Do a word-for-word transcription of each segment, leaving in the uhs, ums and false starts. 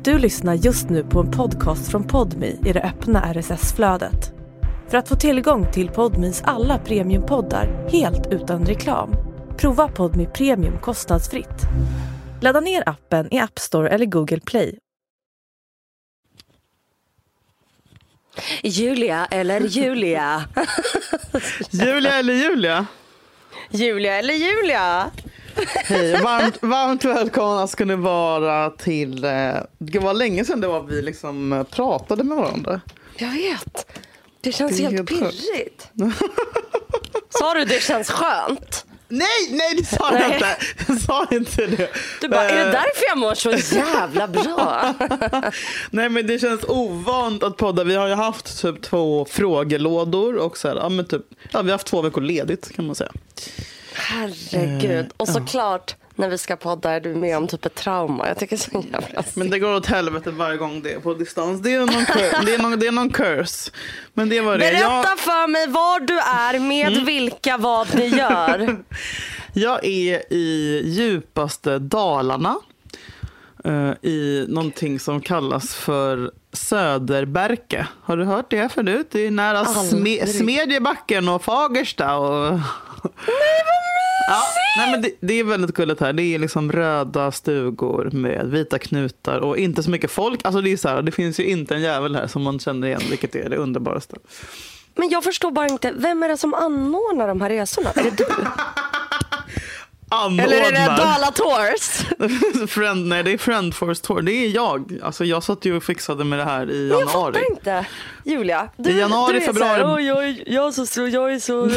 Du lyssnar just nu på en podcast från Podmi i det öppna R S S-flödet. För att få tillgång till Podmis alla premiumpoddar helt utan reklam, prova Podmi Premium kostnadsfritt. Ladda ner appen i App Store eller Google Play. Julia eller Julia? Julia eller Julia? Julia eller Julia? Hej, varmt, varmt välkomna ska ni vara till... Eh, det var länge sedan det var vi liksom pratade med varandra. Jag vet. Det känns det helt, helt pirrigt. Sa du det känns skönt? Nej, nej det sa jag inte. Jag sa inte det. Du bara, är det därför jag mår så jävla bra? Nej, men det känns ovant att podda. Vi har ju haft typ två frågelådor och så här, ja, men typ, ja, vi har haft två veckor ledigt kan man säga. Herregud. Och såklart när vi ska podda är du med om typ ett trauma. Jag tycker så jävla synd. Men det går åt helvete varje gång det är på distans. Det är någon, cur- det är någon, det är någon curse. Men det var det. Berätta jag... för mig var du är, med mm. vilka, vad ni gör. Jag är i djupaste Dalarna. Uh, I någonting som kallas för Söderberke. Har du hört det förut? Det är nära Sme- Smedjebacken och Fagersta och... Nej, vad mysigt! Ja, nej, men det, det är väldigt gulligt här. Det är liksom röda stugor med vita knutar och inte så mycket folk. Alltså det är så här, det finns ju inte en jävel här som man känner igen, vilket är det underbaraste. Men jag förstår bara inte, vem är det som anordnar de här resorna? Är det du? Anordnar. Eller är det Dala Tours? Friend, nej, det är Friendforce Tour. Det är jag. Alltså jag satt ju och fixade med det här i Men januari. jag fattar inte, Julia. Du, I januari, du är februari. Så här, jag, jag, är så, jag är så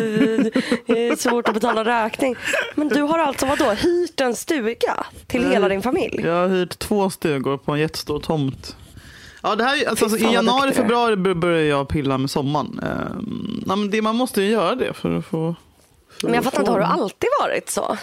uh, svårt att betala räkning. Men du har alltså vadå, hyrt en stuga till Nej, hela din familj? Jag har hyrt två stugor på en jättestor tomt. Ja, det här, alltså, alltså, i januari, februari börjar jag pilla med sommaren. Uh, nej, men det, man måste ju göra det för att få... Men jag fattar inte, har du alltid varit så?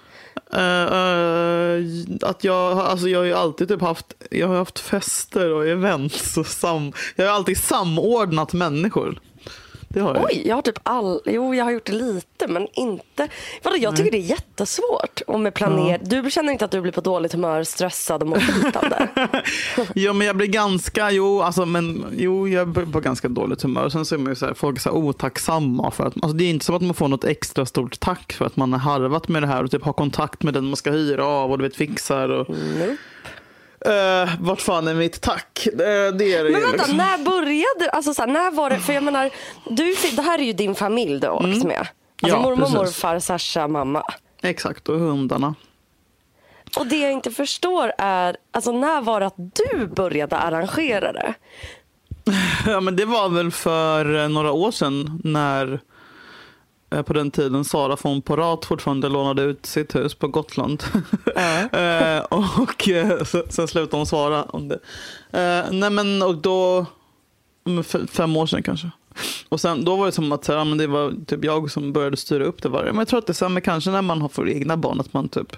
Uh, uh, att jag, alltså jag har ju alltid typ haft, jag har haft fester och events och sam, jag har alltid samordnat människor. Det har jag. Oj, jag har typ all, jo jag har gjort det lite men inte. Vadå, jag tycker Nej. det är jättesvårt och med planer. Ja. Du känner inte att du blir på dåligt humör, stressad och mår skitande? Jo, men jag blir ganska, jo alltså men jo jag blir på ganska dåligt humör. Sen så är man ju så här, folk är så här otacksamma för att, alltså det är inte som att man får något extra stort tack för att man har harvat med det här och typ har kontakt med den man ska hyra av och du vet fixar och mm. Uh, vart fan är mitt tack? Uh, det är det. Men vänta, liksom. när började, alltså så här, när var det, för jag menar, du, det här är ju din familj du har åkt mm. med. Alltså ja, mormor, precis. morfar, Sasha, mamma. Exakt, och hundarna. Och det jag inte förstår är, alltså när var det att du började arrangera det? Ja, men det var väl för några år sedan när på den tiden Sara von Porat fortfarande lånade ut sitt hus på Gotland. Äh. och sen slutade hon svara om det. Uh, nej men och då fem år sedan kanske. Och sen då var det som att ja, men det var typ jag som började styra upp det var. Men jag tror att det är samma kanske när man har för egna barn att man typ.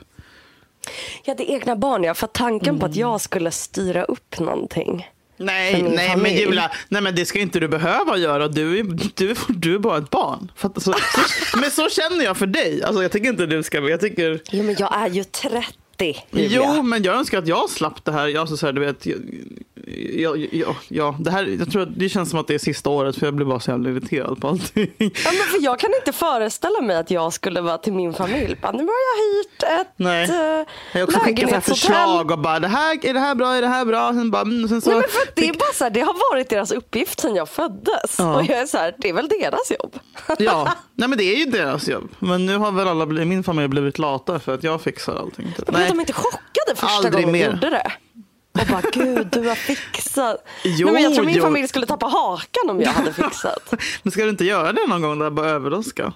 Ja, det är egna barn, ja, för tanken mm. på att jag skulle styra upp någonting. Nej, nej familj. Men Julia, nej men det ska inte du behöva göra. Du är, du, du är bara ett barn. För att, så, så, men så känner jag för dig. Alltså jag tycker inte du ska, jag tycker... Jo, men jag är ju trettio. Julia. Jo, men jag önskar att jag slapp det här. Jag så, så här, du vet, jag, jag, jag, jag, det här, jag tror att det känns som att det är sista året för jag blir bara så jävla irriterad på allting. Ja, men för jag kan inte föreställa mig att jag skulle vara till min familj. Nu har jag hyrt ett Nej. Uh, jag har också skickat så här förslag och bara, det här, är det här bra, är det här bra? Sen bara, sen så, Nej, men för det är bara så här, det har varit deras uppgift sedan jag föddes. Ja. Och jag är så här, det är väl deras jobb. Ja, nej men det är ju deras jobb. Men nu har väl alla, min familj blivit lata för att jag fixar allting. Men nej. De inte chockade första Aldrig gången mer. de gjorde det. Och bara, gud, du har fixat. Jo, Nej, men jag tror min jo. familj skulle tappa hakan om jag hade fixat. Men ska du inte göra det någon gång där bara överraska?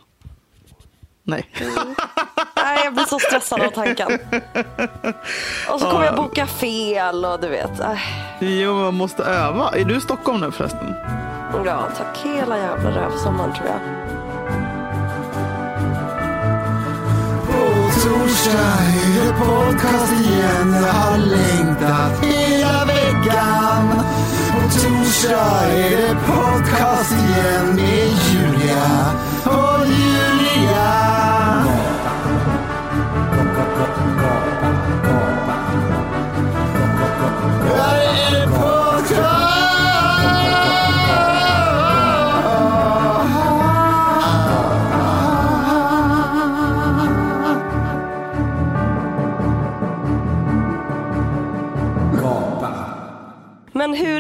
Nej. Mm. Nej, jag blir så stressad av tanken. Och så kommer jag boka fel och du vet. Jo, man måste öva. Är du i Stockholm nu förresten? Ja, tack hela jävla rövsommaren tror jag. Torsdag är det podcast igen. Jag har längtat hela veckan. På torsdag är det podcast igen med Julia och Julia.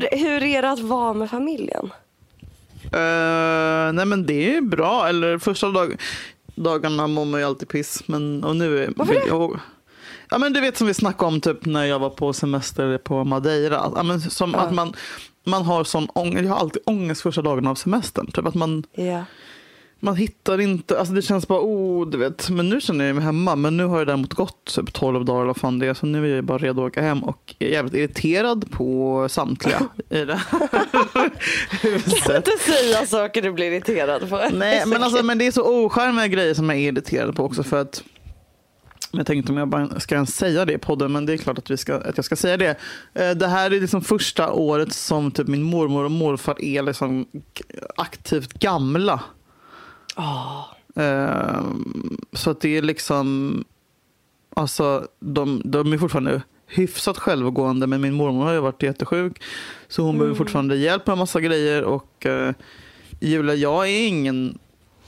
hur, hur är det att vara med familjen? Uh, nej men det är bra. Eller första dag, dagarna mår man ju alltid piss. Men, och nu är, Varför det? Jag, ja, men du vet som vi snackade om typ när jag var på semester på Madeira. Ja, men som Ja. att man, man har sån ångest. Jag har alltid ångest första dagen av semestern. Typ att man... Ja. Man hittar inte, alltså det känns bara, oh, du vet. Men nu känner jag mig hemma. Men nu har jag däremot gått typ tolv dagar eller vad fan det är. Så nu är jag bara redo att åka hem. Och är jävligt irriterad på samtliga i det här. Kan inte säga saker du blir irriterad på. Nej, men, alltså, men det är så ocharmiga grejer som jag är irriterad på också. För att, jag tänkte om jag bara ska säga det i podden. Men det är klart att, vi ska, att jag ska säga det. Det här är liksom första året som typ min mormor och morfar är liksom aktivt gamla. Oh. Uh, så att det är liksom, alltså de, de är fortfarande hyfsat självgående, men min mormor har ju varit jättesjuk så hon mm. behöver fortfarande hjälp med en massa grejer. Och uh, Julia, jag är ingen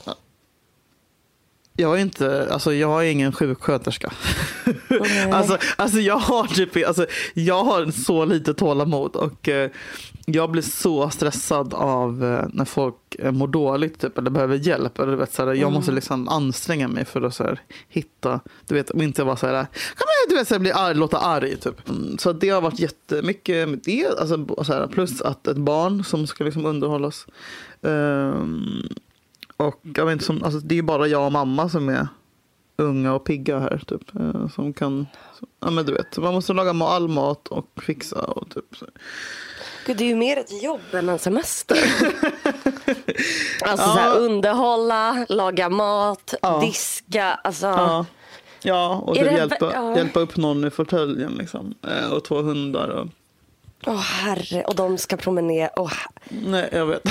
jag är inte, alltså jag är ingen sjuksköterska. Mm. alltså, alltså jag har typ, alltså jag har så lite tålamod och uh, jag blir så stressad av uh, när folk uh, mår dåligt typ, eller behöver hjälp. Eller, du vet, så här, jag mm. måste liksom anstränga mig för att så här, hitta, du vet, om inte vara så här, kan man, du vet, så här, bli arg, låta arg typ. Mm, så det har varit jättemycket med det, alltså, så här, plus att ett barn som ska liksom underhållas. Um, och jag vet inte, som, alltså, det är bara jag och mamma som är unga och pigga här typ, uh, som kan, så, ja men du vet, man måste laga all mat och fixa och typ så. Gud, det är ju mer ett jobb än en semester. Alltså ja. så här, underhålla, laga mat, ja. diska, alltså. Ja, ja och det hjälpa, ja. hjälpa upp någon i fåtöljen liksom, uh, och två hundar och åh oh, herre, och de ska promenera. Oh. Nej, jag vet.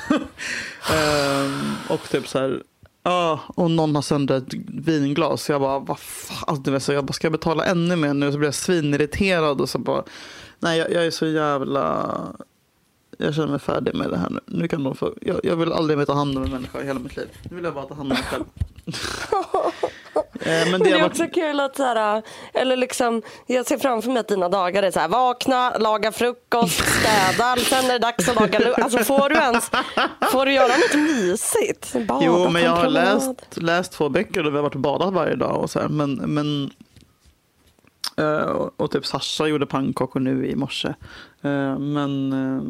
um, och typ så här, ja, och någon har sönder ett vinglas. Så jag bara, vad fan, du vet, så jag bara, ska jag betala ännu mer nu? Så blir jag svinirriterad och så bara, nej, jag, jag är så jävla, jag känner mig färdig med det här nu. Nu kan de få, jag, jag vill aldrig mer ta hand om en människa i hela mitt liv. Nu vill jag bara ta hand om mig själv. Men det, men det är varit... också kul att så här, eller liksom, jag ser framför mig att dina dagar är så här, vakna, laga frukost, städa, sen är det dags att laga lunch. Alltså får du ens, får du göra något mysigt? Bada, jo, men jag har läst, läst två böcker och vi har varit och badat varje dag och så här, men, men uh, och, och typ Sasha gjorde pannkakor nu i morse. Uh, men uh,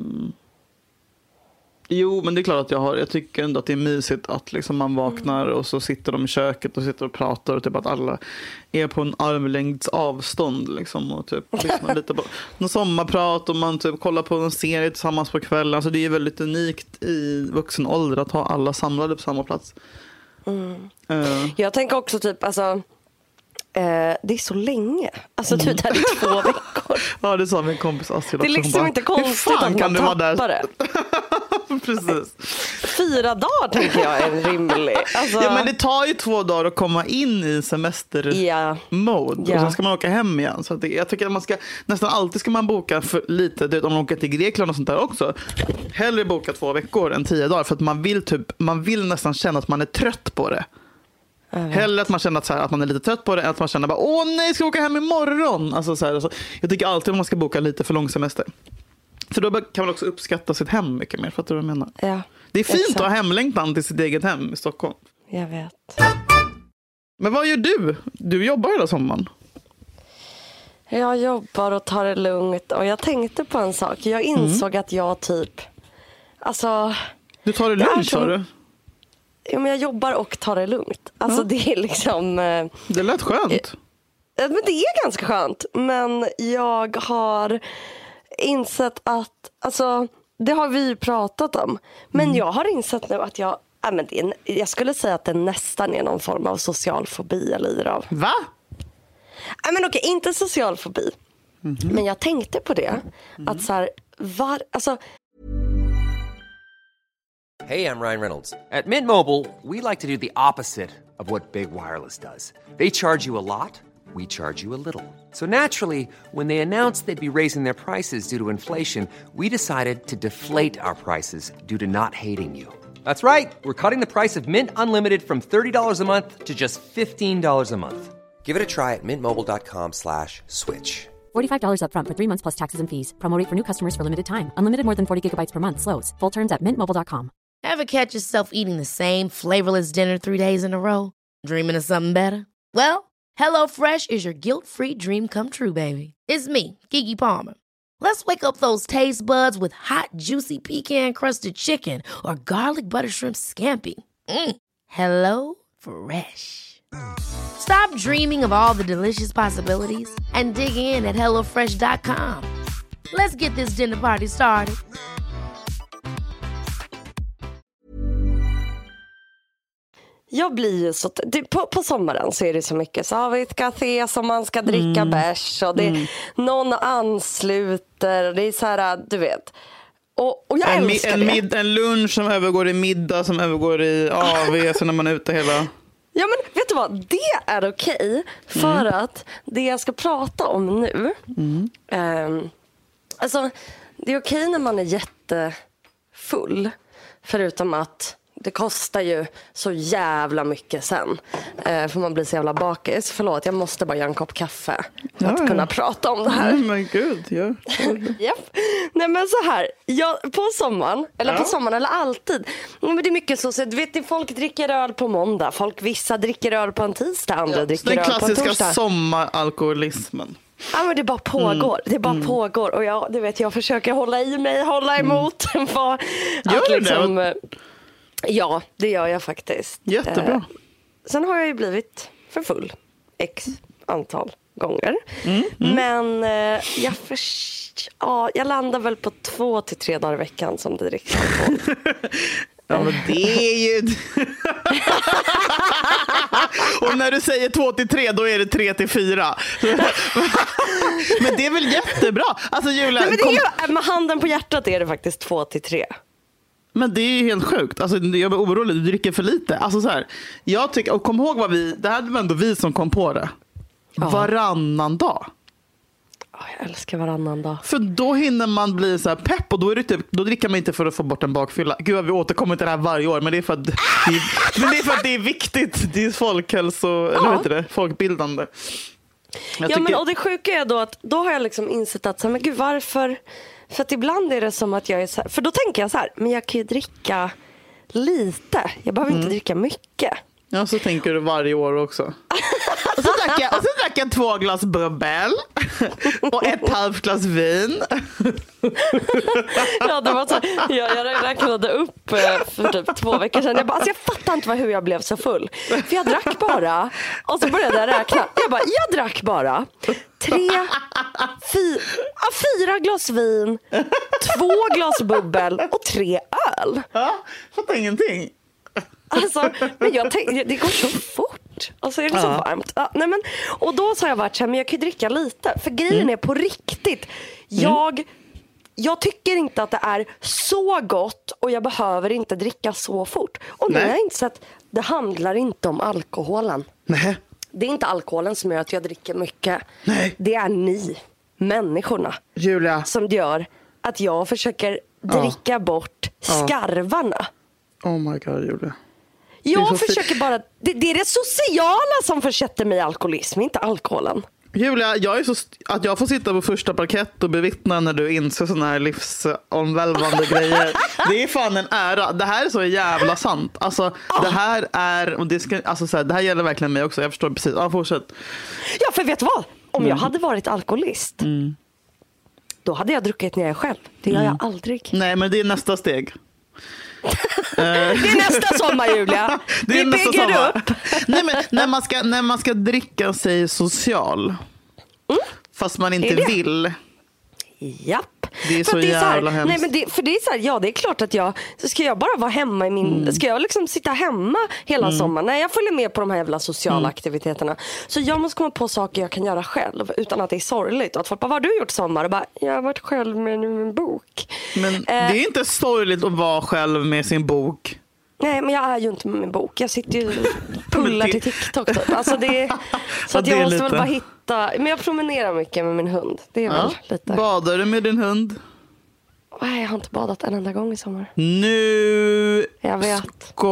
Jo, men det är klart att jag har, jag tycker ändå att det är mysigt att liksom man vaknar och så sitter de i köket och sitter och pratar och typ att alla är på en armlängds avstånd liksom och typ lyssnar lite på någon sommarprat och man typ kollar på en serie tillsammans på kvällen. Alltså det är väldigt unikt i vuxen ålder att ha alla samlade på samma plats. Mm. Uh. Jag tänker också typ, alltså Eh, det är så länge. Alltså mm. typ där i två veckor. Ja, det sa min kompis Astrid. Det är liksom bara, inte konstigt att man tappar det. Precis. Fyra dagar tänker jag är rimlig. Alltså... Ja, men det tar ju två dagar att komma in i semester-mode. Yeah. Och yeah. sen ska man åka hem igen. Så det, jag tycker att man ska, nästan alltid ska man boka för lite, det, om man åker till Grekland och sånt där också. Hellre boka två veckor än tio dagar. För att man vill, typ, man vill nästan känna att man är trött på det. Hellre att man känner att, så här, att man är lite trött på det än att man känner bara, åh nej, jag ska åka hem imorgon. Alltså, så här, alltså, jag tycker alltid att man ska boka lite för lång semester. För då kan man också uppskatta sitt hem mycket mer. Fattar du vad jag menar? Ja, det är fint exakt. att ha hemlängtan till sitt eget hem i Stockholm. Jag vet. Men vad gör du? Du jobbar hela sommaren. Jag jobbar och tar det lugnt. Och jag tänkte på en sak. Jag insåg mm. att jag typ, alltså, du tar det lugnt, sa du? Ja, men jag jobbar och tar det lugnt. Alltså ja. Det är liksom... Eh, det lät skönt. Eh, men det är ganska skönt. Men jag har insett att... Alltså, det har vi ju pratat om. Men mm. jag har insett nu att jag... Äh, men det är, jag skulle säga att det nästan är någon form av social fobi jag lider av. Va? Äh, men okej, inte social fobi. Mm-hmm. Men jag tänkte på det. Mm. Att så här... Var, alltså... Hey, I'm Ryan Reynolds. At Mint Mobile, we like to do the opposite of what Big Wireless does. They charge you a lot, we charge you a little. So naturally, when they announced they'd be raising their prices due to inflation, we decided to deflate our prices due to not hating you. That's right. We're cutting the price of Mint Unlimited from thirty dollars a month to just fifteen dollars a month. Give it a try at mintmobile.com slash switch. forty-five dollars up front for three months plus taxes and fees. Promo rate for new customers for limited time. Unlimited more than forty gigabytes per month slows. Full terms at mint mobile dot com. Ever catch yourself eating the same flavorless dinner three days in a row? Dreaming of something better? Well, HelloFresh is your guilt-free dream come true, baby. It's me, Keke Palmer. Let's wake up those taste buds with hot, juicy pecan-crusted chicken or garlic butter shrimp scampi. Mm. Hello Fresh. Stop dreaming of all the delicious possibilities and dig in at hello fresh dot com. Let's get this dinner party started. Jag blir ju så... Det, på, på sommaren så är det så mycket. Så har vi ett café som man ska dricka mm. bärs. Och det, mm. någon ansluter. Det är så här, du vet. Och, och jag en, älskar en, det. mid, en lunch som övergår i middag. Som övergår i A V. Så när man är ute hela... Ja, men vet du vad? Det är okej. För mm. att det jag ska prata om nu. Mm. Eh, alltså, det är okej när man är jättefull. Förutom att... Det kostar ju så jävla mycket sen. Eh, för man blir så jävla bakis. Förlåt, jag måste bara göra en kopp kaffe. För att ja, kunna prata om det här. Nej, men gud, ja. Japp. Nej, men så här. Jag, på sommaren, eller ja. på sommaren, eller alltid. Men det är mycket så. så du vet, folk dricker öl på måndag. Folk, vissa dricker öl på en tisdag. Andra ja. dricker öl på en torsdag. Den klassiska sommaralkoholismen. Ja, men det bara pågår. Mm. Det bara mm. pågår. Och jag, du vet, jag försöker hålla i mig, hålla emot. Mm. För Gör att du liksom, det? Ja, det gör jag faktiskt. Jättebra. Eh, sen har jag ju blivit för full x antal gånger. Mm, mm. Men eh, jag, först, ja, jag landar väl på två till tre dagar i veckan som det dricks på. Ja, men det är ju... Och när du säger två till tre, då är det tre till fyra. Men det är väl jättebra. Alltså, Julia, Nej, men det kom... är ju, med handen på hjärtat är det faktiskt två till tre. Men det är ju helt sjukt. Alltså, jag blir orolig, du dricker för lite. Alltså, så här, jag tycker, och kom ihåg vad vi, det här var ändå vi som kom på det. Ja. Varannan dag. Oh, jag älskar varannan dag. För då hinner man bli så här pepp. Och då, är det typ, då dricker man inte för att få bort en bakfylla. Gud, vi återkommer till det här varje år. Men det är för att det är, men det, är, för att det är viktigt. Det är folkhälso, ja. eller vad heter det? Folkbildande. Jag ja, tycker... men och det sjuka är då att då har jag liksom insett att så här, men gud, varför... För att ibland är det som att jag är så här, för då tänker jag så här, men jag kan ju dricka lite. Jag behöver mm. inte dricka mycket. Ja, så tänker du varje år också. Och så drack jag, och så drack jag två glas bubbel och ett halvt glas vin. Ja, det var så, jag, jag räknade upp för typ två veckor sedan. Jag bara, alltså jag fattar inte hur jag blev så full. För jag drack bara, och så började jag räkna. Jag bara, jag drack bara tre, fyra, fyra glas vin, två glas bubbel och tre öl. Ja, fattar ingenting. Alltså, men jag tänkte, det går så fort. Alltså är det ja. så varmt. Ja, nej men, och då sa jag varit så här, men jag kan ju dricka lite. För grejen mm. är på riktigt. Jag, mm. jag tycker inte att det är så gott. Och jag behöver inte dricka så fort. Och nu har jag insett att det handlar inte om alkoholen. Nej. Det är inte alkoholen som gör att jag dricker mycket. Nej. Det är ni, människorna, Julia, som gör att jag försöker dricka ja. bort skarvarna. Oh my god, Julia. Jag försöker bara, det, det är det sociala som försätter mig i alkoholism, inte alkoholen. Julia, jag är så att jag får sitta på första parkett och bevittna när du inser såna här livsomvälvande grejer. Det är fan en ära. Det här är så jävla sant. Alltså, oh. det här är, och det ska, alltså så här, det här gäller verkligen mig också. Jag förstår precis. Ja, fortsätt. Ja, för vet du vad? Om mm. jag hade varit alkoholist, mm. då hade jag druckit när jag är själv. Det gör mm. jag aldrig. Nej, men det är nästa steg. Det är nästa sommar, Julia. Det är Vi nästa bygger sommar. upp. Nej, men när man ska, när man ska dricka sig social, mm. fast man inte vill. Japp. Det är så, så jävla är så här, hemskt. Nej, men det, för det är så här, ja, det är klart att jag, så ska jag bara vara hemma i min, mm. ska jag liksom sitta hemma hela mm. sommaren? Nej, jag följer med på de här jävla sociala mm. aktiviteterna. Så jag måste komma på saker jag kan göra själv utan att det är sorgligt. Och att folk bara, vad har du gjort sommar? Och bara, jag har varit själv med min bok. Men eh, det är inte sorgligt att vara själv med sin bok. Nej, men jag är ju inte med min bok. Jag sitter ju och pullar till TikTok typ. Alltså det är, så att ja, jag måste lite. väl bara hitta. Men jag promenerar mycket med min hund. Det är ja. väl lite. Badar du med din hund? Nej, jag har inte badat en enda gång i sommar. Nu jag vet.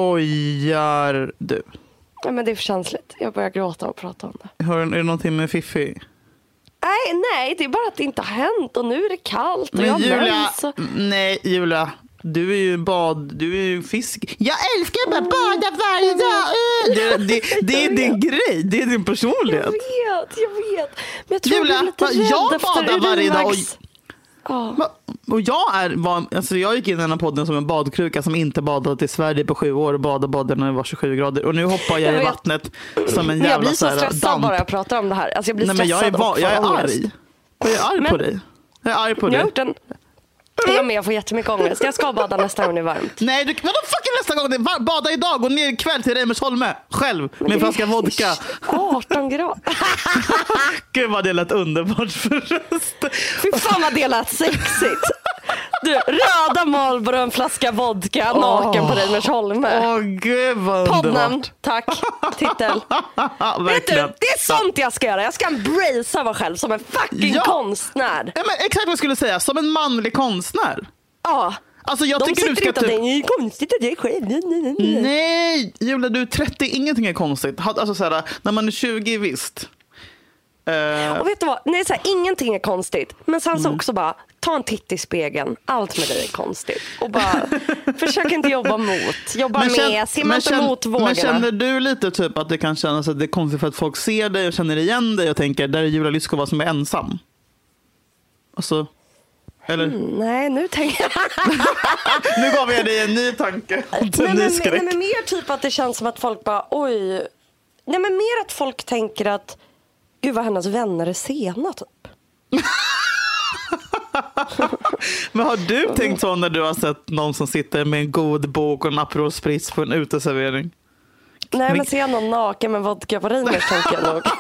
Skojar du? Ja, men det är för känsligt. Jag börjar gråta och prata om det. Har, är det någonting med Fiffi? Nej, nej, det är bara att det inte har hänt och nu är det kallt och Men jag Julia, mens och... nej Julia, du är ju bad, du är ju fisk. Jag älskar bara bada varje dag. Det, det, det är din grej, det är din personlighet. Jag vet, jag vet. Men jag tror Julia, jag blir lite rädd jag efter badar varje dag och, Ja. och jag är var, alltså jag gick in i den här podden som en badkruka som inte badat i Sverige på sju år och badade badade när det var tjugosju grader och nu hoppar jag, Jag i vet. vattnet som en Men jag jävla blir så så här stressad damp. bara jag pratar om det här. Alltså jag blir Nej, men stressad jag är, va- och jag är får ångest. arg. Jag är arg Men- på dig. Jag är arg på Jag dig. har gjort en... Jag med, jag får jättemycket ångest. Jag ska bada nästa gång det är varmt. Nej, du, vadå fucking nästa gång? Det är var- bada idag och ner ikväll till Reimersholme. Själv, med en flaska vodka. arton grader. Gud vad det lät underbart förröst. Fy fan vad det lät sexigt. Du, röda Marlboro och en flaska vodka naken på Reimersholme. Åh gud vad Poddnamn, underbart. tack. Titel. Vet du, Verkligen. det är sånt jag ska göra. Jag ska embracea mig själv som en fucking Ja. konstnär. Ja, men exakt vad jag skulle säga, som en manlig konstnär. Ja. Alltså jag De tycker sitter du ska inte och typ... tänker, det är konstigt att jag är själv. Nej, nej, nej. Nej, Julia, du är trettio, ingenting är konstigt. Alltså såhär, när man är tjugo visst. Eh, Och vet du vad? Nej, så här, ingenting är konstigt. Men sen så också bara, ta en titt i spegeln. Allt med dig är konstigt. Och bara, försök inte jobba mot. Jobba men känn- med. Se man men inte känn- mot vågorna. Men känner du lite typ att det kan kännas att det är konstigt för att folk ser dig och känner igen dig och tänker, där är Julia Lyskova som är ensam? Alltså, eller? Mm, nej, nu tänker jag... Nu gav jag dig en ny tanke. nej, En men, ny nej, skräck. men mer typ att det känns som att folk bara, oj. Nej, men mer att folk tänker att, gud vad hennes vänner är sena typ. Men har du tänkt så när du har sett någon som sitter med en god bok och en Aperol Spritz på en uteservering? Nej, men ser jag någon naken med vodka på Reimers tänker jag nog.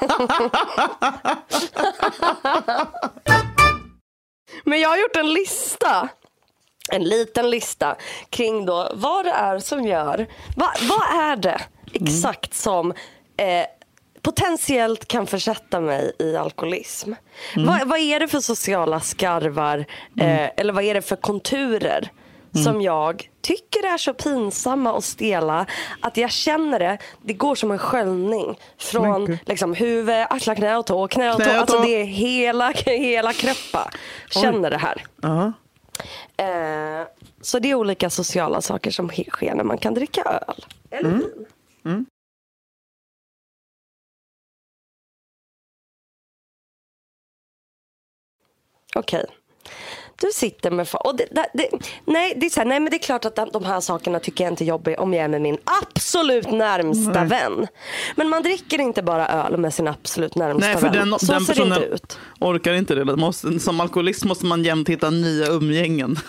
Men jag har gjort en lista. En liten lista kring då vad det är som gör. Va, vad är det exakt som eh, potentiellt kan försätta mig i alkoholism? Mm. Vad, vad är det för sociala skarvar eh, mm. eller vad är det för konturer mm. som jag tycker är så pinsamma och stela att jag känner det, det går som en sköljning från liksom, huvud, axlar, knä och tå, knä och tå, Knä och tå. alltså det är hela, hela kroppen känner det här. Uh-huh. Eh, så det är olika sociala saker som sker när man kan dricka öl eller Mm. vin. Mm. Okej. Du sitter med... Och det, det, det, nej, det är så här, nej, men det är klart att de, de här sakerna tycker jag inte är jobbiga om jag är med min absolut närmsta Nej. vän. Men man dricker inte bara öl med sin absolut närmsta Nej, för vän. den, Så den ser det inte personen ut. orkar inte det. Måste, som alkoholist måste man jämt hitta nya umgängen.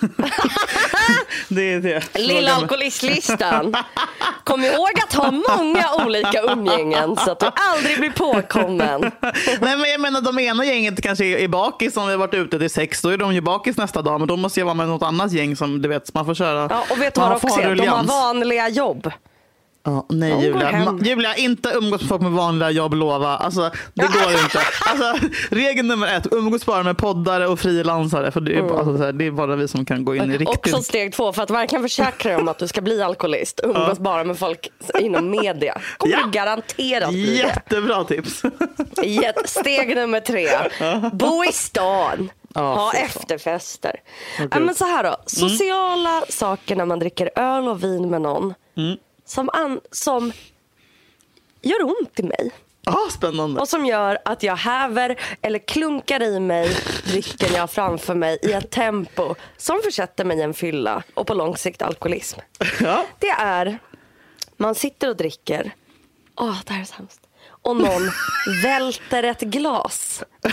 Det är det. Lilla alkoholistlistan. Kom ihåg att ha många olika umgängen så att du aldrig blir påkommen. Nej, men jag menar de ena gänget kanske är, är bakis som vi har varit ute till sex. Då är de ju bakis nästa dag. Men då måste jag vara med något annat gäng som du vet man får köra. Ja, och vet du man vad får också ha är? De har ruljans. vanliga jobb. Ja, nej De går Julia. hem. Ma- Julia, inte umgås med folk med vanliga jobb, lova. Alltså, det går inte. Alltså, regel nummer ett, umgås bara med poddare och frilansare. För det är, bara, alltså, så här, det är bara vi som kan gå in i riktigt. Också steg två, för att verkligen försäkra dig om att du ska bli alkoholist. Umgås Ja. bara med folk inom media. Kommer Ja. du garanterat bli det. Jättebra tips. Jätte- Steg nummer tre. Bo i stan. Ja, Ha fy fan. efterfester. Okej. Ja, men så här då. Sociala saker när man dricker öl och vin med någon. Mm. Som, an- som gör ont i mig. Ja, spännande. Och som gör att jag häver eller klunkar i mig drycken jag har framför mig i ett tempo som försätter mig i en fylla och på lång sikt alkoholism. Ja. Det är, man sitter och dricker. Åh, det här är så hemskt. Och någon välter ett glas. Aj!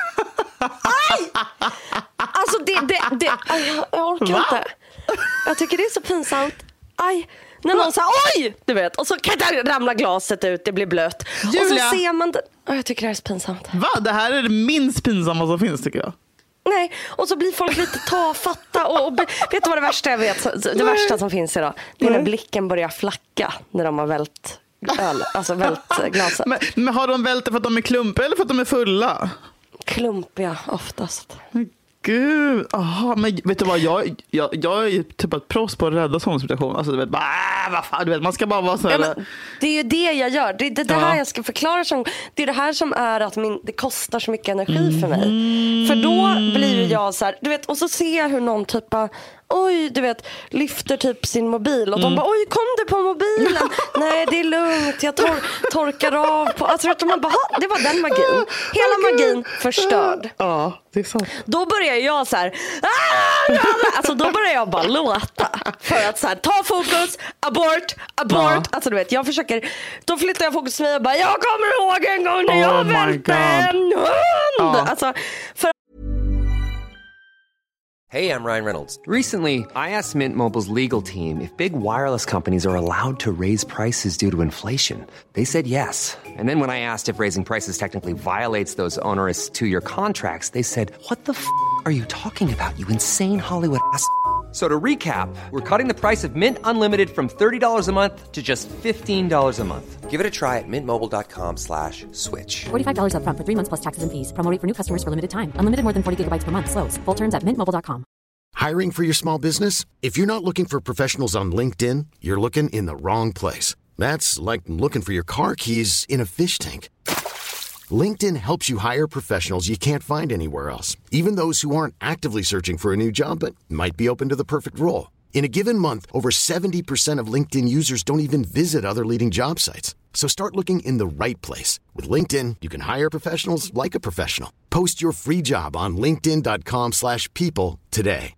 Aj! Alltså det, det, det aj, jag, jag orkar Va? inte. Jag tycker det är så pinsamt. Aj! När någon säger oj! Du vet, och så ramlar glaset ut, det blir blött. Julia. Och så ser man det. Åh, jag tycker det här är så pinsamt. Va? Det här är det minst pinsamma som finns tycker jag. Nej, och så blir folk lite tafatta och, och be, vet du vad det värsta jag vet? Det Nej. värsta som finns idag, det är när Nej. blicken börjar flacka när de har vält öl, alltså vält glaset. Men, men har de vält det för att de är klumpiga eller för att de är fulla? Klumpiga oftast. Gud, aha, men vet du vad, jag, jag, jag är typ ett proffs på att rädda sådana situationer. Alltså du vet, bara, vad fan, du vet, man ska bara vara så här. Ja, det är ju det jag gör. Det är det, det här ja. jag ska förklara. Som, det är det här som är att min, det kostar så mycket energi mm. för mig. För då blir ju jag så här, du vet, och så ser jag hur någon typ av, oj, du vet, lyfter typ sin mobil och mm. de bara, oj, kom du på mobilen? Nej, det är lugnt, jag tor- torkar av på, alltså vet du, man bara, det var den magin. Hela magin förstörd. Ja, det är sant. Då börjar jag så här, alltså då börjar jag bara låta för att så här, ta fokus, abort, abort, ja. Alltså du vet, jag försöker, då flyttar jag fokus till mig och bara, jag kommer ihåg en gång när jag oh välte en hund. Ja. Alltså, för Hey, I'm Ryan Reynolds. Recently, I asked Mint Mobile's legal team if big wireless companies are allowed to raise prices due to inflation. They said yes. And then when I asked if raising prices technically violates those onerous two-year contracts, they said, what the f*** are you talking about, you insane Hollywood ass f- So to recap, we're cutting the price of Mint Unlimited from thirty dollars a month to just fifteen dollars a month. Give it a try at mintmobile.com slash switch. forty-five dollars up front for three months plus taxes and fees. Promo rate for new customers for limited time. Unlimited more than forty gigabytes per month. Slows full terms at mint mobile dot com. Hiring for your small business? If you're not looking for professionals on LinkedIn, you're looking in the wrong place. That's like looking for your car keys in a fish tank. LinkedIn helps you hire professionals you can't find anywhere else, even those who aren't actively searching for a new job but might be open to the perfect role. In a given month, over seventy percent of LinkedIn users don't even visit other leading job sites. So start looking in the right place. With LinkedIn, you can hire professionals like a professional. Post your free job on linkedin dot com slash people today.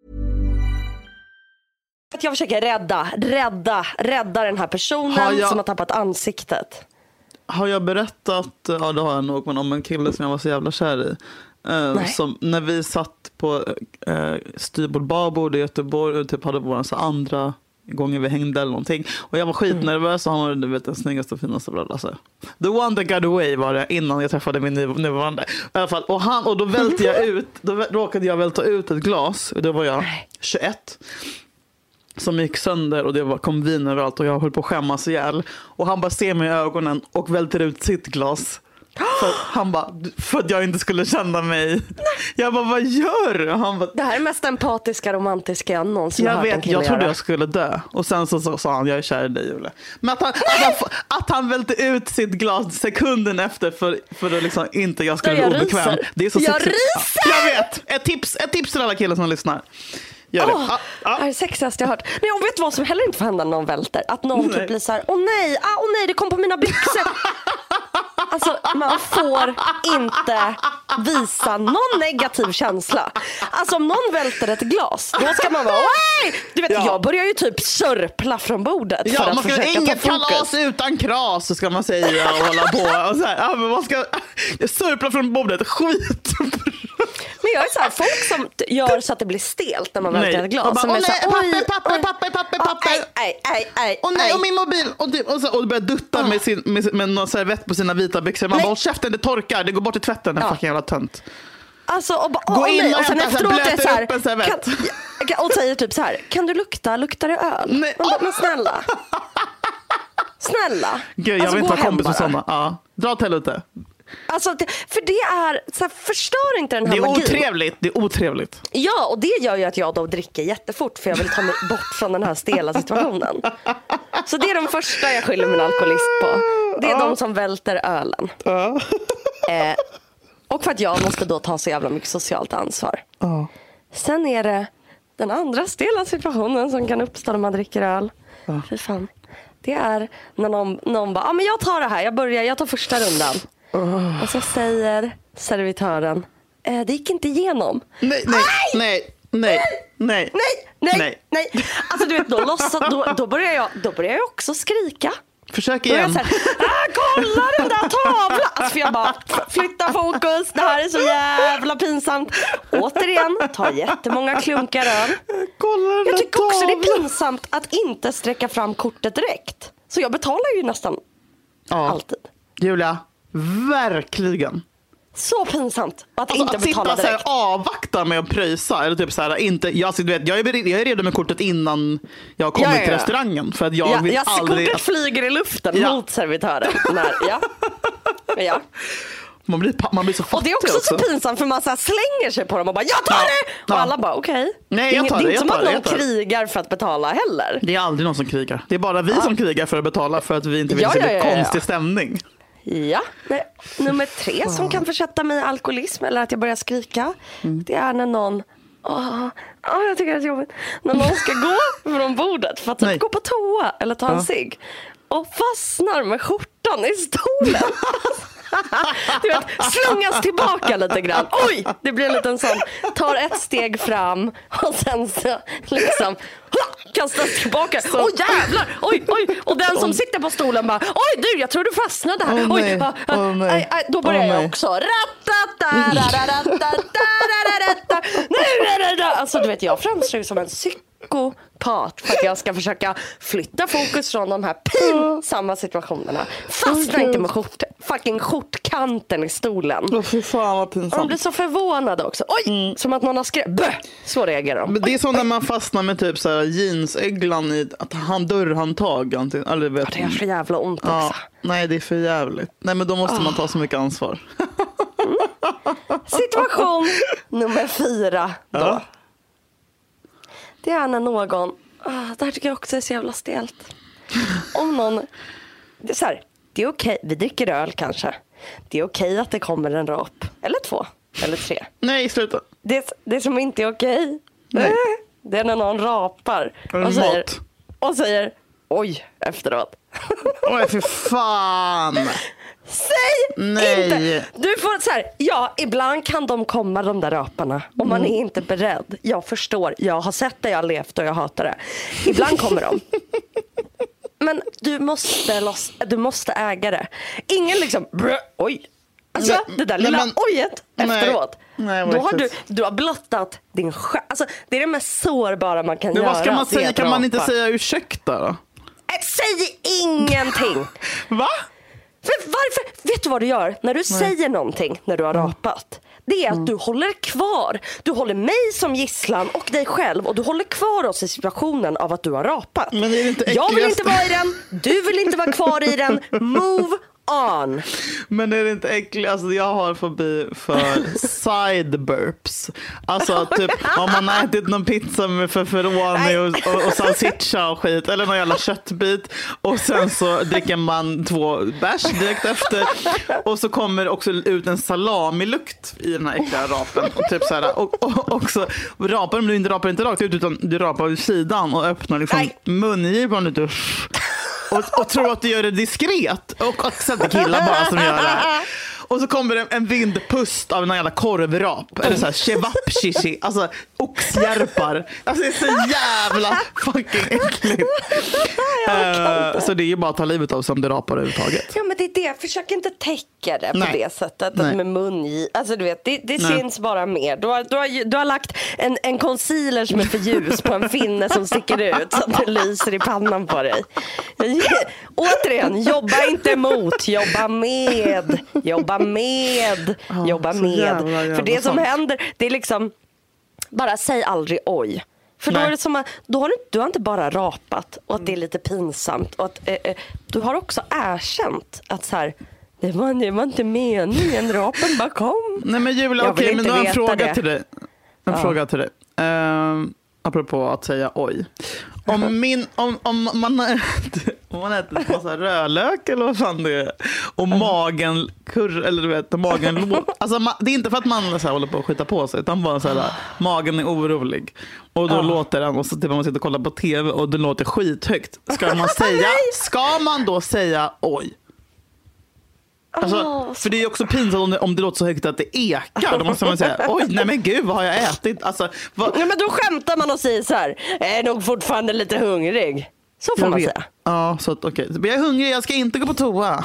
Att jag försöker rädda, rädda, rädda den här personen har jag... som har tappat ansiktet. Har jag berättat, ja det har jag nog, men om en kille som jag var så jävla kär i. Eh, som, när vi satt på eh, styrbord babord i Göteborg och typ hade våran så andra gånger vi hängde eller någonting. Och jag var skitnervös och han var, du vet, den snyggaste och finaste bröd. Alltså. The one that got away var det innan jag träffade min nuvarande. I alla fall. Och, han, och då välte jag ut, då råkade jag välta ut ett glas. Och då var jag tjugoett. Som gick sönder och det var, kom vin överallt och jag höll på att skämmas ihjäl. Och han bara ser mig i ögonen och välter ut sitt glas. För han bara, för att jag inte skulle känna mig. Jag bara, vad gör du? Han bara, det här är mest empatiska, romantiska jag någonsin jag hört vet, en kille jag trodde göra. Jag skulle dö. Och sen så sa han, jag är kär i dig, Julia. Men att han, att han, att han välte ut sitt glas sekunden efter för, för att liksom inte jag skulle jag bli obekväm. Ryser. Det är så jag sexigt. ryser! Jag vet, ett tips, ett tips till alla killar som lyssnar. Gör det. Oh, ah, ah. Det är det sexigaste jag har hört. Nej, och vet du vad som heller inte får hända när någon välter? Att någon typ blir så här, åh nej, ah, åh nej, det kom på mina byxor. Alltså, man får inte visa någon negativ känsla. Alltså, om någon välter ett glas, då ska man vara, oj! Du vet, ja. Jag börjar ju typ sörpla från bordet. Ja, för att man ska försöka inget ta fokus. kalas utan kras, så ska man säga och hålla på. Och så här, ja, men man ska sörpla från bordet, skit. Men jag är så här, folk som gör så att det blir stelt när man välter ett glas. Och bara, som åh är så här, nej, papper, papper, papper, papper, papper. Aj, aj, aj, och nej, och min mobil. Och, typ, och, så, och börjar dutta oh. med, sin, med, med någon servett på sina vita byxor. Man nej. bara, håll käften, det torkar, det går bort i tvätten. Den ja. fucking jävla tönt. Alltså, och, och, gå och, in och, och sen efteråt är så här, upp en servett. Kan, och säger typ så här, kan du lukta, luktar det öl? Nej. Man bara, men snälla. Snälla. Gud, jag alltså, vill inte vara kompis med sådana. Ja. Dra till lite. Alltså, det, för det är så här, förstör inte den här magin. Det är otrevligt, det är otrevligt. Ja, och det gör ju att jag då dricker jättefort, för jag vill ta mig bort från den här stela situationen. Så det är de första jag skyller min alkoholist på. Det är ja. de som välter ölen. Ja. Eh, och för att jag måste då ta så jävla mycket socialt ansvar. Ja. Sen är det den andra stela situationen som kan uppstå när man dricker öl. Ja. Fy fan. Det är när någon, någon bara, ja ah, men jag tar det här, jag börjar, jag tar första rundan. Oh. Och så säger servitören, eh, det gick inte igenom. Nej, nej, nej, nej, nej, nej, nej, nej. Alltså du vet, då, lossat, då, då, börjar jag, då börjar jag också skrika. Försök igen. Då är jag så här, ah, kolla den där tavlan. Alltså för jag bara, flytta fokus, det här är så jävla pinsamt. Återigen, ta jättemånga klunkar öl. Kolla jag tycker också tavlan. det är pinsamt att inte sträcka fram kortet direkt. Så jag betalar ju nästan ja. alltid. Julia, verkligen. Så pinsamt att alltså, inte att betala sitta direkt. Så här, avvakta med att pröjsa eller typ så här, inte jag, alltså, du vet, jag är jag är redo med kortet innan jag har kommit ja, ja, ja. till restaurangen för att jag ja, vill jag aldrig kortet flyger i luften ja. mot servitören när, ja. ja. Man blir, man blir så fattig. Och det är också, också. så pinsamt för man så här slänger sig på dem och bara jag tar ja. det! Och ja. alla bara okej. Okay. Nej, jag tar det. Det är inte som att det, någon krigar för att betala heller. Det är aldrig någon som krigar. Det är bara vi ja. som krigar för att betala för att vi inte vill ja, se ja, ja, ja. konstig stämning. Ja, nej. Nummer tre som kan försätta mig i alkoholism eller att jag börjar skrika. Mm. Det är när någon Åh, åh, jag tycker det är jobbigt. När någon ska gå från bordet för att typ gå på toa eller ta en ja. cigg och fastnar med skjortan i stolen. Du vet, slungas tillbaka lite grann. Oj, det blir en liten sån. Tar ett steg fram och sen så liksom kastas tillbaka. Åh oh, jävlar, oj, oj. Och den som sitter på stolen bara, oj du, jag tror du fastnade här. Oh, oj, ah, ah, oh, aj, aj, då börjar oh, jag också. Alltså du vet, jag framstår som en psykopat för att jag ska försöka flytta fokus från de här pinsamma situationerna. Fastna inte med skjort, fucking skjortkanten i stolen. Åh, fy fan vad pinsamt. Och de blir så förvånade också. Oj, mm. som att någon har skrämt. Bö! Så reagerar de. Men det är som när man fastnar med typ så här jeansägglan i att han dörrhandtag. Eller vet ja, det är för jävla ont också. Ja, nej, det är för jävligt. Nej, men då måste oh. man ta så mycket ansvar. Mm. Situation nummer fyra då. Ja. Det är när någon, oh, det här tycker jag också är så jävla stelt. Om någon, det är så här, det är okej, vi dricker öl kanske. Det är okej att det kommer en rap. Eller två, eller tre. Nej, sluta. Det, det som inte är okej, Nej. det är när någon rapar. Och säger, och säger, oj, efteråt. Oj, för fan. Säg Nej. inte. Du får så här, ja, ibland kan de komma de där raparna om man är inte beredd. Jag förstår, jag har sett det, jag har levt och jag hatar det. Ibland kommer de. Men du måste loss, du måste äga det. Ingen liksom brö, oj. Alltså nej, det där lilla men, ojet efteråt. Nej, då har du du har blottat din själ. Alltså det är det mest sårbara man kan men göra. Vad ska man säga? Kan man inte säga ursäkta då? Säg ingenting. Va? För varför? Vet du vad du gör? När du Nej. säger någonting när du har rapat. Det är att mm. du håller kvar. Du håller mig som gisslan och dig själv. Och du håller kvar oss i situationen av att du har rapat. Men det är inte jag vill inte vara i den. Du vill inte vara kvar i den. Move on. Men är det inte äckligt? Alltså jag har fobi för side burps. Alltså typ om man har ätit någon pizza med feferoni och, och, och salsiccia och skit. Eller någon jävla köttbit. Och sen så dricker man två bärs direkt efter. Och så kommer också ut en salamilukt i den här äckliga rapen. Och typ så här, och, och också rapar, men du inte rapar inte rakt ut utan du rapar vid sidan och öppnar liksom mungipan lite. Och, och tror att du gör det diskret. Och att sen är killar bara som gör det här. Och så kommer det en vindpust av en jävla korvrap. Eller så här kebab-shishi. Alltså oxjärpar. Alltså det är så jävla fucking äckligt. uh, Så det är ju bara att ta livet av som det rapar överhuvudtaget. Ja men det är det. Försök inte täcka det Nej. på det sättet. Nej. Med mun. Alltså du vet, det, det syns bara mer. Du har, du har, du har lagt en, en concealer som är för ljus på en finne som sticker ut. Så att det lyser i pannan på dig. Återigen, jobba inte emot. Jobba med. Jobba med. Oh, jobba med. Jävla, jävla för det som sant. händer, det är liksom, bara säg aldrig oj. För då är det som att, då har du, du har inte bara rapat och att det är lite pinsamt. Och att eh, du har också erkänt att så här, det var, det var inte meningen, rapen bara kom. Nej men Julia, okej, men då har en fråga det. till dig. En ja. fråga till dig. Uh, apropå att säga oj. Om, min, om, om man äter, om man äter en massa rödlök eller vad fan det är, och magen kurr, eller du vet, magen lå, alltså man, det är inte för att man så här håller på att skita på sig, utan bara så här, magen är orolig och då oh. låter den, och så typ man sitter och kollar på tv och det låter skithögt. Ska man säga, ska man då säga oj? Alltså, oh, för det är också pinsamt om det, om det låter så högt att det ekar. Då måste man säga, oj nej men gud, vad har jag ätit? Alltså, vad... ja, men då skämtar man och säger så här, jag är nog fortfarande lite hungrig. Så får jag man vet. säga. Ja, så att okej. Okay. Jag är hungrig, jag ska inte gå på toa.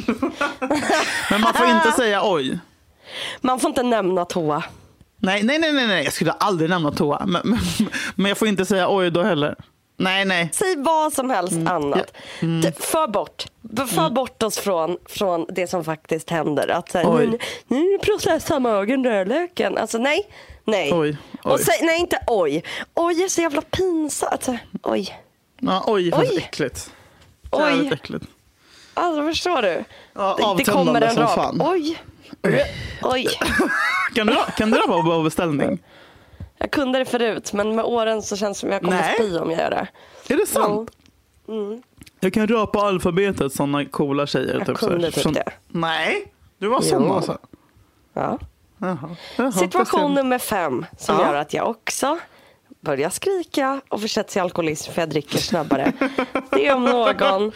Men man får inte säga oj. Man får inte nämna toa. Nej, nej, nej, nej, nej. Jag skulle aldrig nämna toa. Men, men, men jag får inte säga oj då heller. Nej, nej. Säg vad som helst mm. annat. Ja. Mm. För bort. För mm. bort oss från, från det som faktiskt händer. Att så här, nu, nu processar magen rödlöken. Alltså nej, nej. Oj, oj. Och säg, nej, inte oj. Oj är så jävla pinsamt. Alltså, oj. Ja, oj, det är äckligt. Oj. Äckligt. Alltså förstår du? Ja, det, det kommer en rap. Oj. Oj. Kan du, kan du rappa på beställning? Jag kunde det förut, men med åren så känns det som jag kommer Nej. spy om jag gör det. Är det sant? Mm. Jag kan rapa alfabetet, sådana coola tjejer. Jag typ, kunde så. typ Som- det. Nej, du var sån Jo. alltså. Ja. Jaha. Jaha, Situation fast nummer fem som Ja. gör att jag också börjar skrika och försätts i alkoholism för jag dricker snabbare. Det är om någon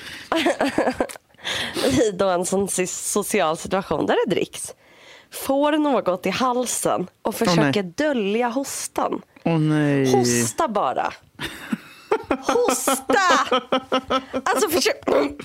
i då en sån social situation där det dricks får något i halsen och försöker dölja hostan. Åh nej. Hosta bara. Hosta! Alltså försök...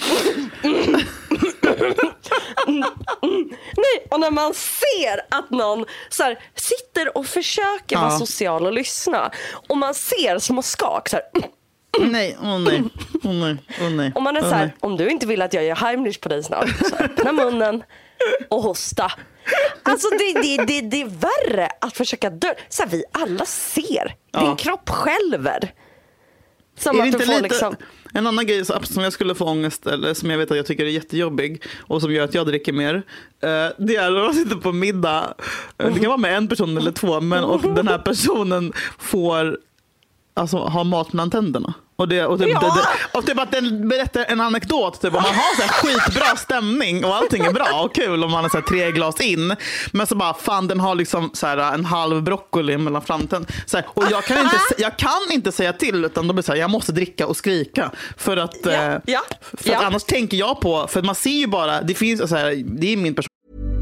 Nej, och när man ser att någon så här, sitter och försöker vara Ja. social och lyssna och man ser små skak så här, Nej, åh nej. Åh nej. Åh nej. och man är Åh, så här, nej. om du inte vill att jag gör Heimlich på dig snart så öppna munnen och hosta. Alltså det, det, det, det är värre att försöka dö. Så här, vi alla ser. Ja. Din kropp skälver. Som Är det att du inte får lite, liksom... en annan grej som jag skulle få ångest, eller som jag vet att jag tycker är jättejobbig och som gör att jag dricker mer, eh, det är när man sitter på middag. Eh, det kan vara med en person eller två, men och den här personen får alltså ha mat mellan tänderna. Och det, och, typ, Ja. det, det, och typ att den berättar en anekdot typ, om man har så här skitbra stämning och allting är bra och kul om man har så här tre glas in, men så bara fan den har liksom så här en halv broccoli mellan framtänderna så här, och jag kan inte jag kan inte säga till, utan de blir så här, jag måste dricka och skrika för att, Ja, eh, ja, för ja. att annars tänker jag på, för att man ser ju bara, det finns så här, det är min person.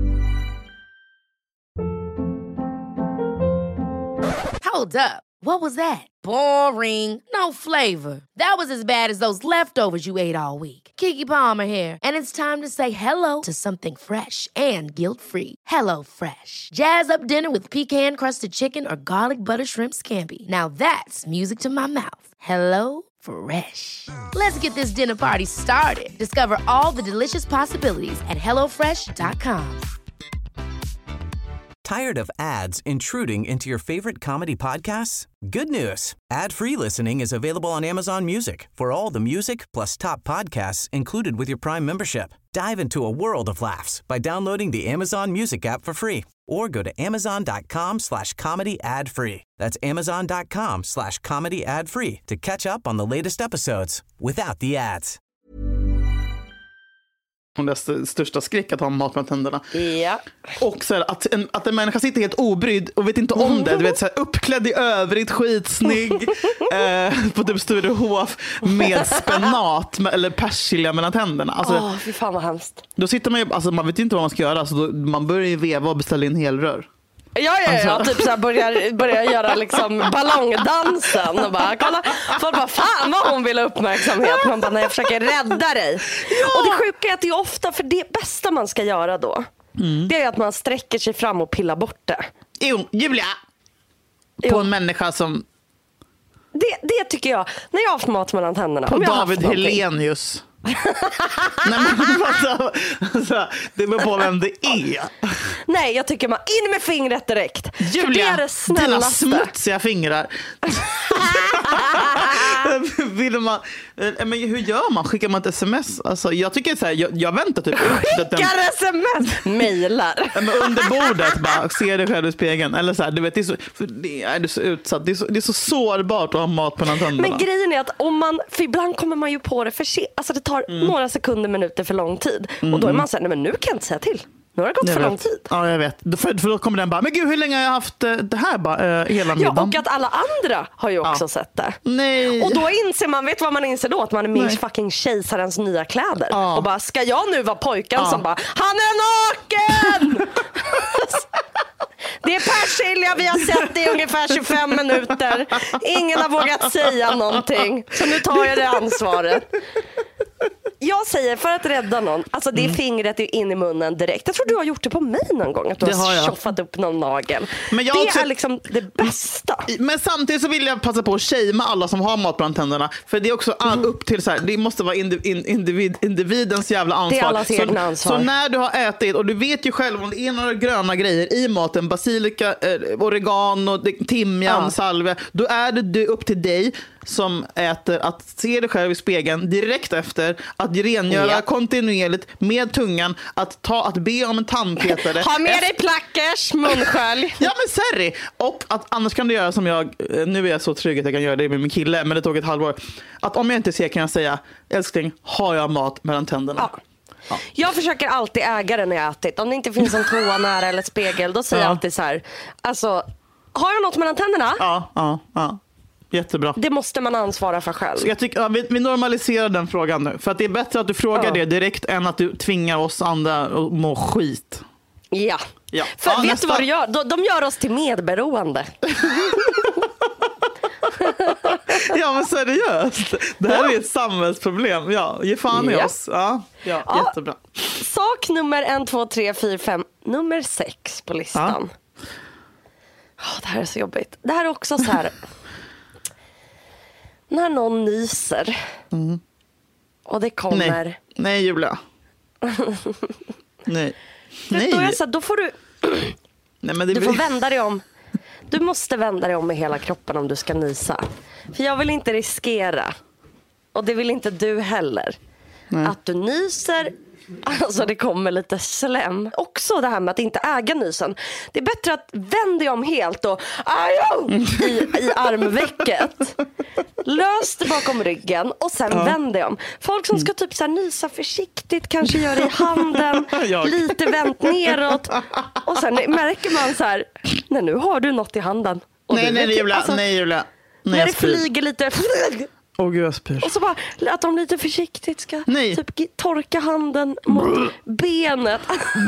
Hold up. What was that? Boring. No flavor. That was as bad as those leftovers you ate all week. Keke Palmer here, and it's time to say hello to something fresh and guilt-free. Hello Fresh. Jazz up dinner with pecan-crusted chicken or garlic butter shrimp scampi. Now that's music to my mouth. Hello Fresh. Let's get this dinner party started. Discover all the delicious possibilities at hello fresh dot com. Tired of ads intruding into your favorite comedy podcasts? Good news. Ad-free listening is available on Amazon Music for all the music plus top podcasts included with your Prime membership. Dive into a world of laughs by downloading the Amazon Music app for free or go to amazon.com slash comedy ad free. That's amazon.com slash comedy ad free to catch up on the latest episodes without the ads. Hon är st- största skräck att ha mat mellan tänderna. Ja. Och så här, att, en, att en människa sitter helt obrydd och vet inte om det. Du vet, så här, uppklädd i övrigt, skitsnygg. eh, på typ Sturehof med spenat med, eller persilja mellan tänderna. Alltså, Åh, fy fan vad hemskt. då sitter man ju, alltså, man vet inte vad man ska göra. Så då, man börjar ju veva och beställa in helrör. Ja, ja, ja, Alltså. typ så här börjar, börjar göra liksom ballongdansen och bara kolla, folk bara fan vad hon vill ha uppmärksamhet. Man bara nej, jag försöker rädda dig. Och det sjuka är att det är ofta, för det bästa man ska göra då Mm. det är att man sträcker sig fram och pillar bort det. Jo, Julia! På Jo. en människa som Det, det tycker jag, när jag har haft mat mellan tänderna. på om jag har haft David någonting. Helenius. Nej, men, alltså, alltså, det beror på vem det är. Nej, jag tycker man in med fingret direkt. För det Julia, är det dina snällaste. smutsiga fingrar. Vill man, eh, men hur gör man? Skickar man ett sms? Alltså, jag tycker så här, jag, jag väntar typ upp den, Skickar sms, mejlar. men under bordet bara ser dig själv i spegeln eller så här, du vet, det är så, för det är, det är så utsatt, det är så, det är så sårbart att ha mat på tänderna. Men grejen är att om man, för ibland kommer man ju på det för sent. Alltså det tar Mm. några sekunder, minuter för lång tid. Och då är man så här, nej men nu kan jag inte säga till. Nu har det gått Jag för vet. lång tid. Ja, jag vet. För, för då kommer den bara, men gud, hur länge har jag haft eh, det här bara, eh, hela Ja, middagen? och att alla andra har ju också Ja. sett det. Nej. Och då inser man, vet vad man inser då? Att man är med Nej. i fucking kejsarens nya kläder. Ja. Och bara, ska jag nu vara pojken Ja. som bara, han är naken! Det är persilja, vi har sett det i ungefär tjugofem minuter. Ingen har vågat säga någonting. Så nu tar jag det ansvaret. Jag säger, för att rädda någon, alltså det är fingret in i munnen direkt. Jag tror du har gjort det på mig någon gång, att du Det har har jag. tjoffat upp någon nagel. Men jag det också- är liksom det bästa. Men samtidigt så vill jag passa på att shamea alla som har mat bland tänderna. För det är också all, upp till så här, det måste vara indiv, in, individ, individens jävla ansvar. Det är allas så, egna ansvar. så när du har ätit, och du vet ju själv om det är några gröna grejer i maten, basilika, eh, oregano, timjan, Ja. salvia, då är det du, upp till dig som äter att se dig själv i spegeln direkt efter, att rengöra Ja. kontinuerligt med tungan, att ta att be om en tandpetare. Ha med efter- dig plackers, munskölj. Ja men sorry. Och att annars kan du göra som jag, nu är jag så trygg att jag kan göra det med min kille, men det tog ett halvår. Att om jag inte ser kan jag säga, älskling, har jag mat mellan tänderna? Ja. Jag försöker alltid äga det när jag ätit. Om det inte finns en toa nära eller spegel, då säger Ja. jag alltid så här. Alltså, har jag något mellan tänderna? Ja, ja, ja. Jättebra. Det måste man ansvara för själv. Så jag tycker, ja, vi, vi normaliserar den frågan nu. För att det är bättre att du frågar Ja. det direkt än att du tvingar oss andra att må skit. Ja. Ja. För Ja, vet nästa. du vad du gör? De, de gör oss till medberoende. Ja men seriöst. Det här är ett samhällsproblem. Ja, ge fan i Ja. oss. Ja, ja, Ja. jättebra. Sak nummer en, två, tre, fyra, fem. Nummer sex på listan. Åh, det här är så jobbigt. Det här är också så här. När någon nyser. Och det kommer. Nej, nej Julia. Nej. Då, är jag så här, då får du, Nej, men det du blir... får vända dig om. Du måste vända dig om med hela kroppen om du ska nysa. För jag vill inte riskera. Och det vill inte du heller. Nej. Att du nyser. Alltså det kommer lite slem. Också det här med att inte äga nysen. Det är bättre att vända dig om helt och ajo, i, i armvecket. Lös det bakom ryggen och sen Ja. vänd dig om. Folk som ska typ så här nysa försiktigt, kanske gör det i handen, Jag. lite vänt neråt. Och sen märker man så här, nej nu har du något i handen. Och Nej, du nej, vet- Julia. alltså, Nej, Julia. Nej, när jag det spyr. flyger lite. Åh gud, jag spyr. Och så bara att de lite försiktigt ska Nej. typ gi- torka handen mot benet.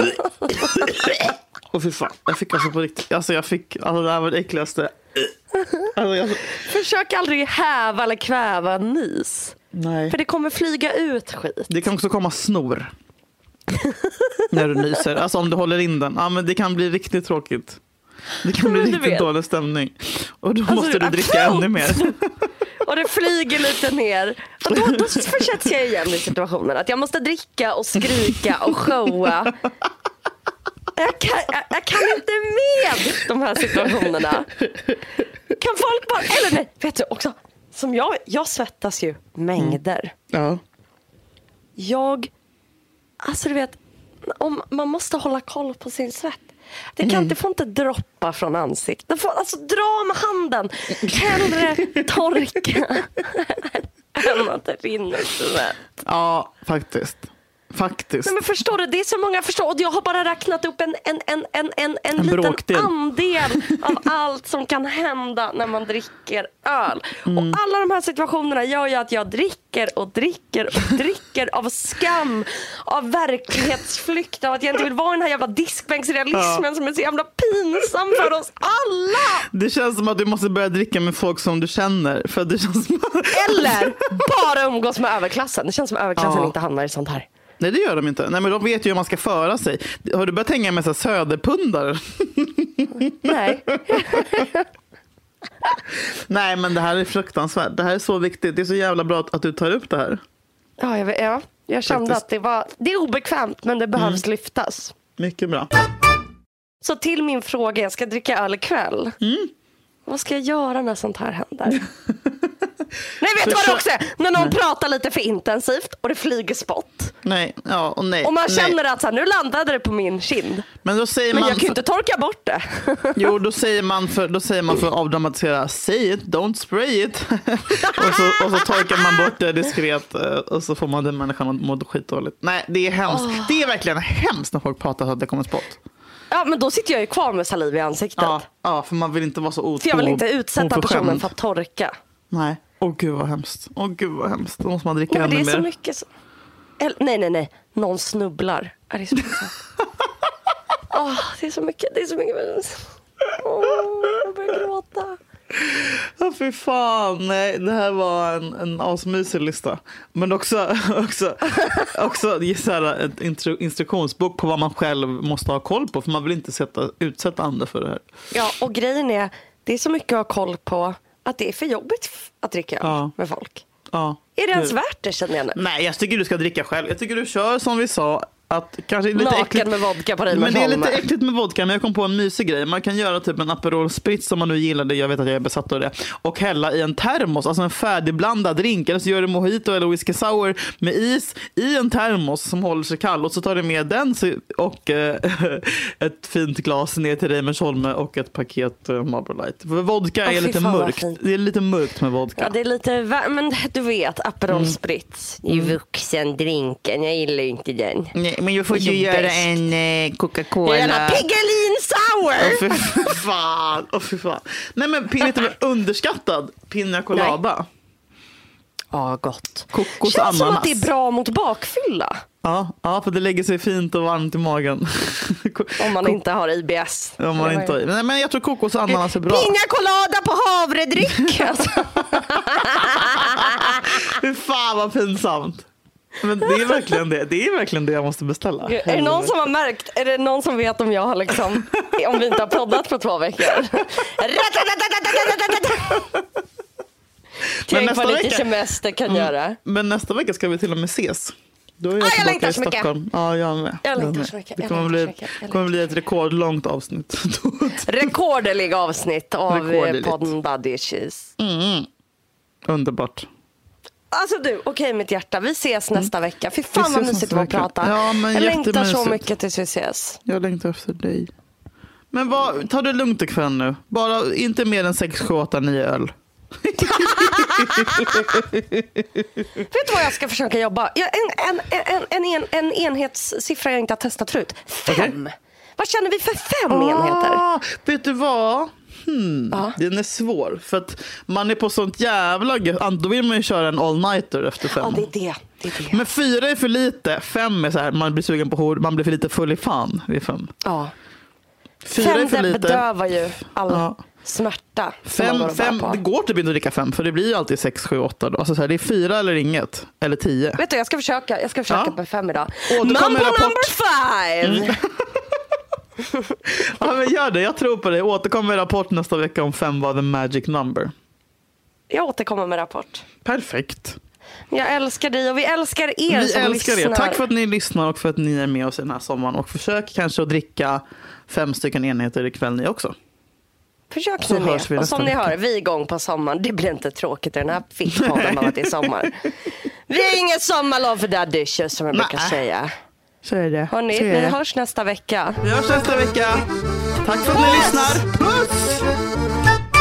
Åh fy fan. Jag fick alltså på riktigt. Alltså jag fick, alltså det här var det äckligaste. Alltså, jag... Försök aldrig häva eller kväva en nys. Nej. För det kommer flyga ut skit. Det kan också komma snor. När du nyser. Alltså om du håller in den. Ja men det kan bli riktigt tråkigt. Det kan bli Men du riktigt vet. dålig stämning. Och då Alltså, måste du dricka ännu mer. Och det flyger lite ner. Och då, då försätts jag igen i situationen. Att jag måste dricka och skrika och showa. Jag kan, jag, jag kan inte med de här situationerna. Kan folk bara... Eller nej, vet du också. Som jag, jag svettas ju mängder. Ja. Jag... Alltså du vet... Om man måste hålla koll på sin svett. Det, kan, det får inte droppa från ansiktet. Det får, alltså dra med handen. Hellre torka än att det rinner svett. Ja, faktiskt. Faktiskt. Nej, men förstår du, det är så många förstår. Och jag har bara räknat upp en, en, en, en, en, en, En liten bråkdel. andel av allt som kan hända när man dricker öl. Mm. Och alla de här situationerna gör ju att jag dricker och dricker och dricker av skam, av verklighetsflykt, av att jag inte vill vara i den här jävla diskbänksrealismen Ja. som är så jävla pinsam för oss alla. Det känns som att du måste börja dricka med folk som du känner. För det känns som... Eller bara umgås med överklassen. Det känns som överklassen Ja. inte hamnar i sånt här. Nej, det gör de inte. Nej, men de vet ju hur man ska föra sig. Har du börjat hänga med så här söderpundare? Nej. Nej, men det här är fruktansvärt. Det här är så viktigt. Det är så jävla bra att, att du tar upp det här. Ja, jag, vet- ja. jag kände Faktiskt. att det var det är obekvämt, men det behövs lyftas. Mycket bra. Så till min fråga, jag ska dricka öl ikväll. Mm. Vad ska jag göra när sånt här händer? Nej, vet du vad det Försök- också är? När någon pratar lite för intensivt och det flyger spott. Nej, ja och nej. Och man nej. känner att så här, nu landade det på min kind. Men då säger Men man... jag kan ju inte torka bort det. Jo, då säger man för, då säger man för att avdramatisera, say it, don't spray it. och, så, och så torkar man bort det diskret eh, och så får man den människan att må skitdåligt. Nej, det är hemskt. Åh. Det är verkligen hemskt när folk pratar så att det kommer spott. Ja, men då sitter jag ju kvar med saliv i ansiktet. Ja, ja, för man vill inte vara så o- För jag vill inte o- utsätta oförskämd. personen för att torka. Nej, åh gud vad hemskt. Åh gud vad hemskt. Då måste man dricka Nej, men det ännu är så mer. mycket så... Eller, nej, nej, nej. Någon snubblar. Är det, är så mycket. Åh, det är så mycket. Det är så mycket. Åh, jag börjar gråta. Ja, fy fan. Nej, det här var en, en asmysig lista. Men också, också, också så här, ett intro, instruktionsbok på vad man själv måste ha koll på. För man vill inte sätta, utsätta andra för det här. Ja, och grejen är, det är så mycket att ha koll på att det är för jobbigt att dricka öl Ja. med folk. Ja. Är det ens Du- värt det, känner jag nu? Nej, jag tycker du ska dricka själv. Jag tycker du kör som vi sa. att kanske är lite Naken äckligt med vodka på dig. Men det är lite äckligt med vodka, men jag kom på en mysig grej. Man kan göra typ en Aperol Spritz som man nu gillar det, jag vet att jag är besatt av det, och hälla i en termos, alltså en färdigblandad drink, eller så gör du mojito eller whisky sour med is i en termos som håller sig kall, och så tar du med den och äh, ett fint glas ner till dig med Tjolme och ett paket äh, Marlboro Light. För vodka är oh, lite mörkt. Det är lite mörkt med vodka. Ja, det är lite, men du vet, Aperol Spritz i mm. vuxendrinken, jag gillar inte den. Nej, men jag får ju göra bäst. en eh, Coca-Cola. En Piggelin Sour. Åh oh, fy fan. Oh, fy fan. Nej, men lite underskattad Pina Colada. Ja, gott. Kokos, känns ananas. som att det är bra mot bakfylla. Ja, ja, för det lägger sig fint och varmt i magen. Om man inte har I B S. Om man inte har. Nej, men jag tror kokos och ananas är bra. Pina Colada på havredryck. Fy fan vad pinsamt. Men det är verkligen det. Det är verkligen det jag måste beställa. Är det någon som har märkt? Är det någon som vet om jag har liksom, om vi inte har poddat på två veckor? Tänk vad lite semester kan mm. göra. Men nästa vecka ska vi till och med ses. Då är jag, ah, jag längtar så mycket. Ja, jag med. Jag längtar så mycket. Det kommer, bli, kommer bli ett rekordlångt avsnitt. Rekordlig avsnitt av podden Bad Issues. Mm. Underbart. Alltså du, okej okay, mitt hjärta, vi ses nästa mm. vecka. Fy fan vad mysigt att prata. Ja, men jag längtar så mycket tills vi ses. Jag längtar efter dig. Men vad, ta det lugnt ikväll nu. Bara inte mer än sex, sju, åtta, nio öl. Vet du vad jag ska försöka jobba? Jag, en, en, en, en, en, en enhetssiffra jag inte har testat förut. Fem. Okay. Vad känner vi för fem ah, enheter? Vet du vad? Hmm, ah. Den är svår. För att man är på sånt jävla... Då vill man ju köra en all-nighter efter fem. Ja, det är det. det, är det. Men fyra är för lite. Fem är så här, man blir sugen på hår. Man blir för lite full i fan vid fem. Ja. Fyra fem är för lite. bedövar ju all... Ja. Smärta. Fem, fem, det går typ inte att dricka fem, för det blir ju alltid sex, sju, åtta då. Alltså så här, det är fyra eller inget, eller tio. Vet du, jag ska försöka, jag ska försöka ja. med fem idag. Mambo number five! Mm. Ja, men gör det, jag tror på det. Återkommer med rapport nästa vecka om fem var the magic number. Jag återkommer med rapport. Perfekt. Jag älskar dig och vi älskar er vi som älskar lyssnar. Er. Tack för att ni lyssnar och för att ni är med oss i den här sommaren. Och försök kanske att dricka fem stycken enheter ikväll ni också. Försök ni med. Och som ni hör, vi är igång på sommaren. Det blir inte tråkigt i den här fittpodden av att det är sommar. Vi har ingen sommarlov för Dad Issues som jag brukar säga. Så är det. Hörrni, Så är det. Vi hörs nästa vecka. Vi hörs nästa vecka. Tack för att ni lyssnar. Puss!